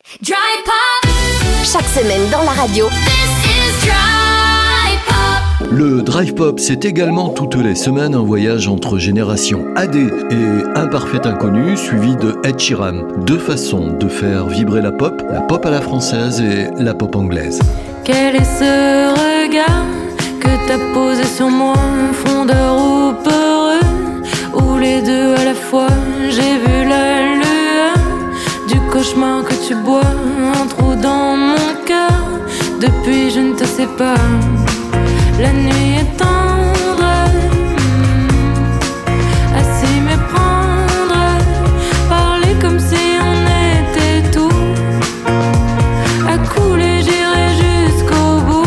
Dry Pop. Chaque semaine dans la radio. This is Dry Pop. Le Drive Pop, c'est également toutes les semaines un voyage entre générations AD et Un Parfait Inconnu, suivi de Ed Sheeran. Deux façons de faire vibrer la pop à la française et la pop anglaise. Quel est ce regard que t'as posé sur moi, frondeur ou peureux, ou les deux à la fois? J'ai vu la lueur du cauchemar que tu bois, un trou dans mon cœur, depuis je ne te sais pas. La nuit est tendre, à s'y méprendre, parler comme si on était tout, à couler j'irai jusqu'au bout.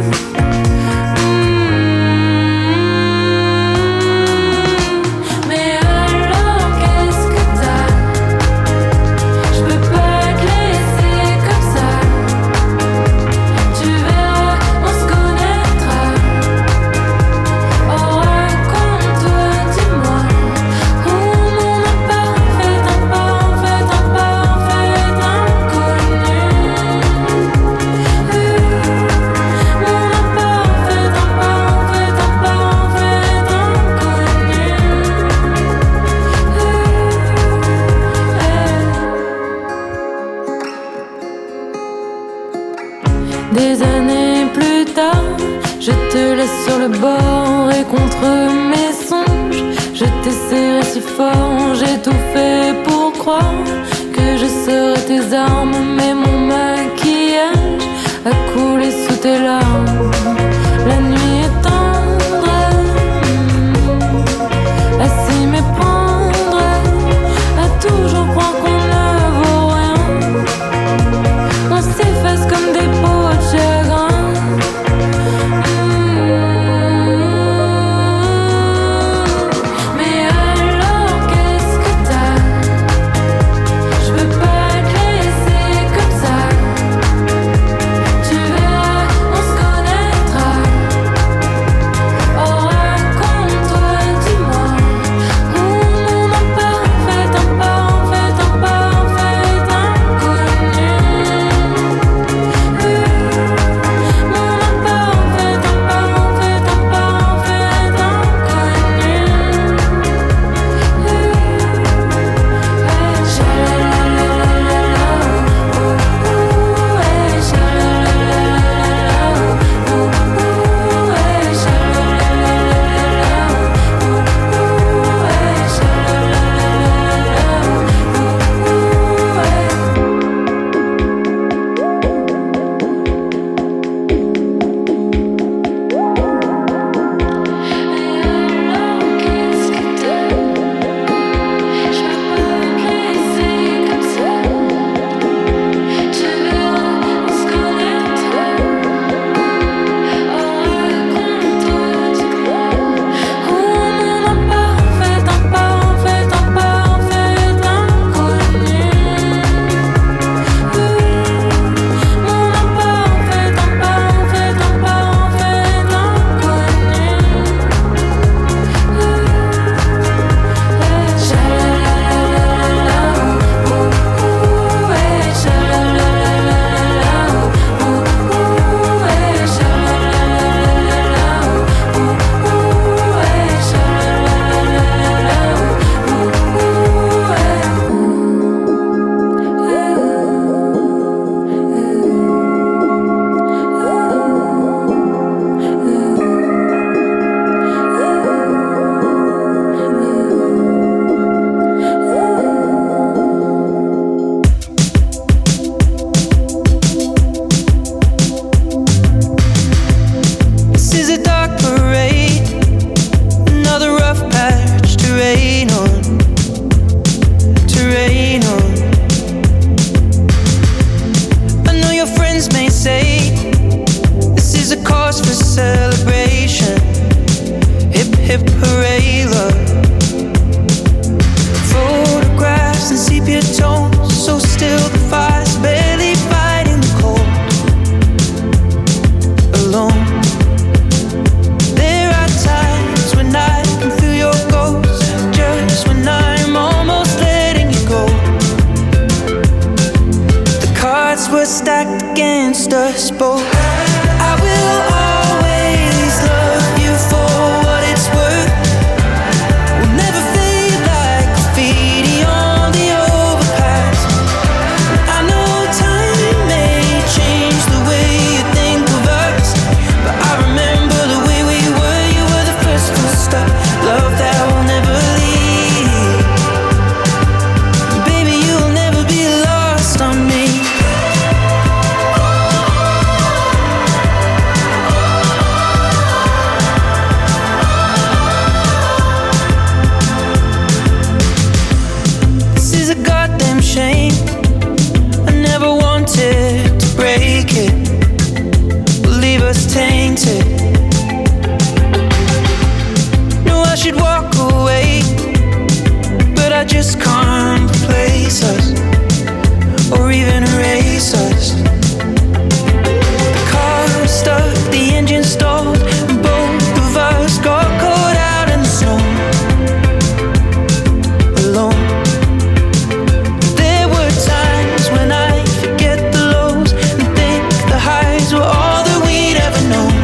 Mais alors qu'est-ce que t'as? Je peux pas te laisser comme ça. Tu verras, on se connaîtra. Oh raconte-toi, dis-moi, où mon imparfait inconnu. Des années plus tard, je te laisse sur le bord et contre mes songes, je t'ai serré si fort, j'ai tout fait pour croire que je serais tes armes, mais mon maquillage a coulé sous tes larmes. La nuit est tendre, à s'y méprendre, à toujours croire qu'on ne vaut rien. On s'efface comme des peaux de chagrin. Mais alors qu'est-ce que t'as? Je veux pas te laisser comme ça. Tu verras, on se connaîtra. Oh raconte-toi, dis-moi, où mon imparfait inconnu. cards were stacked against us both. I will always love you for what it's worth. We'll never fade like graffiti on the overpass. I know time may change the way you think of us, but I remember the way we were. You were the first full stop, love that will never leave. Baby, you'll never be lost on me. This is a goddamn shame. I never wanted to break it, leave us tainted. No, I should walk away, but I just can't replace us or even erase us. The car stuck, the engine stalled, and both of us got caught out in the snow, alone. There were times when I forget the lows and think the highs were all that we'd ever known.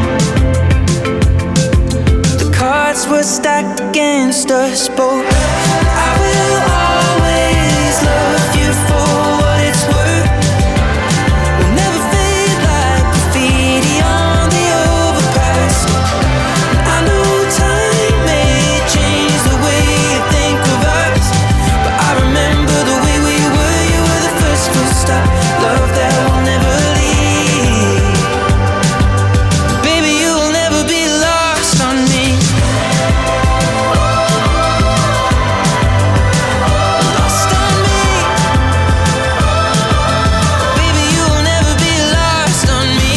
The cards were stacked against us both. I will always love you for what it's worth. We'll never fade like graffiti on the overpass. I know time may change the way you think of us, but I remember the way we were. You were the first full stop, love that will never leave. Baby, you'll never be lost on me. Lost on me. Baby, you'll never be lost on me.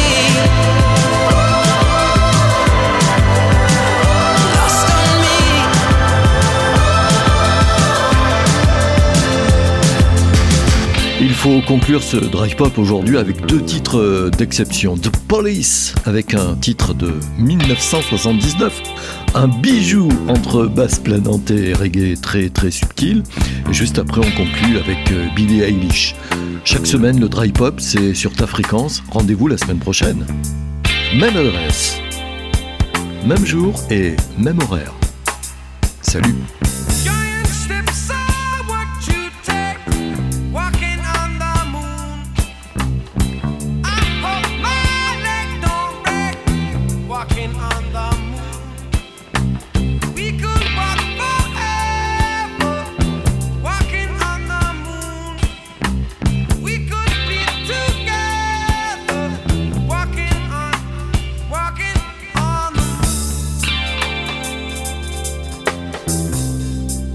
Lost on me. Il faut conclure ce Drive Pop aujourd'hui avec deux titres d'exception. The Police avec un titre de 1979, un bijou entre basse planante et reggae très très subtil. Et juste après on conclut avec Billie Eilish. Chaque semaine le Drive Pop c'est sur ta fréquence. Rendez-vous la semaine prochaine. Même adresse, même jour et même horaire. Salut. Giant steps are what you take, walking on the moon. I hope my leg don't break, walking on the moon. We could walk forever, walking on the moon. We could be together, walking on the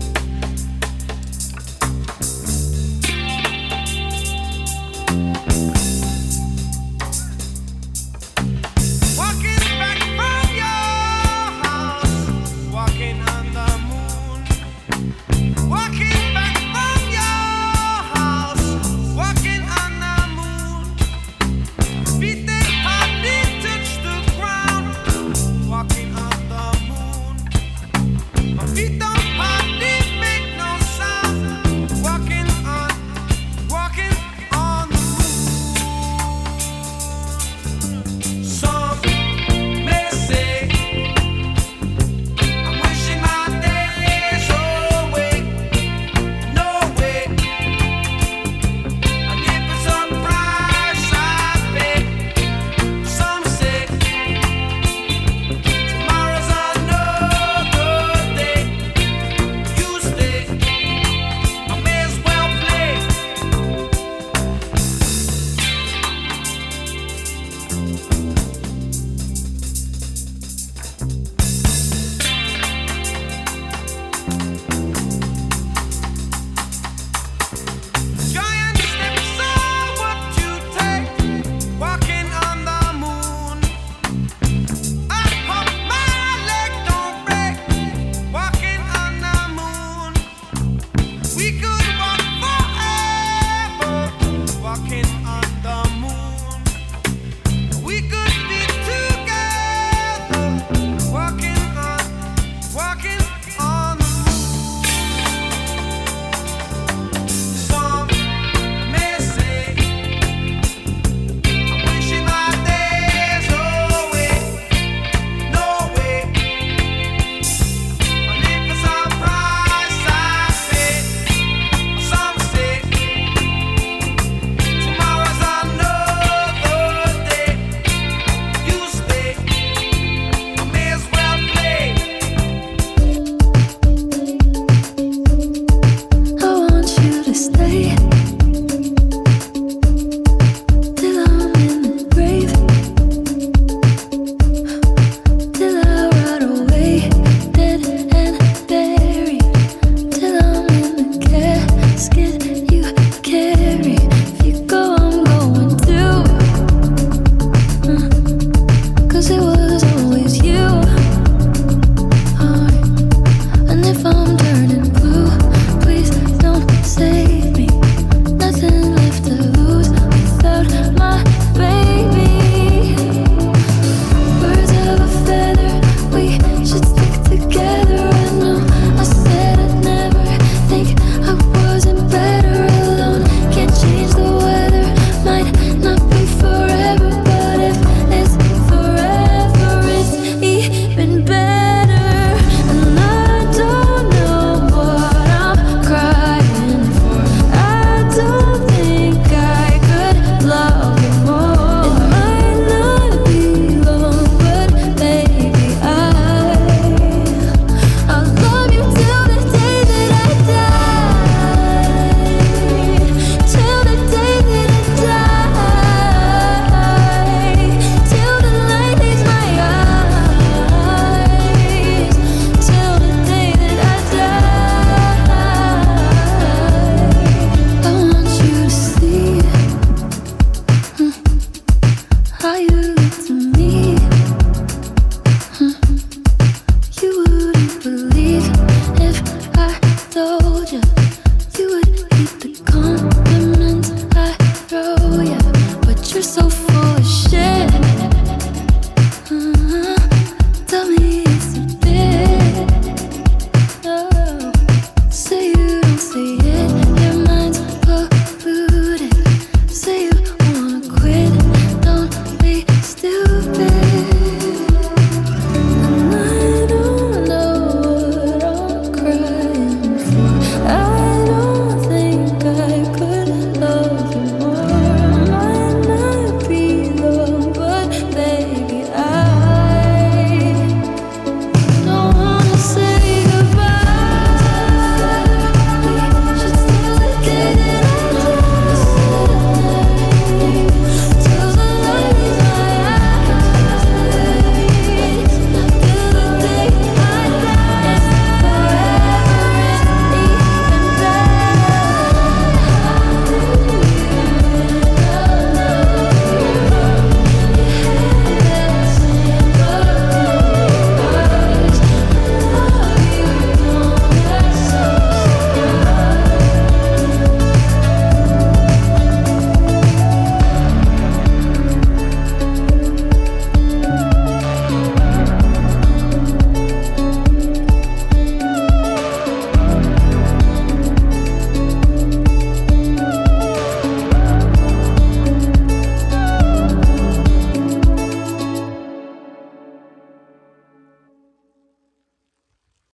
moon.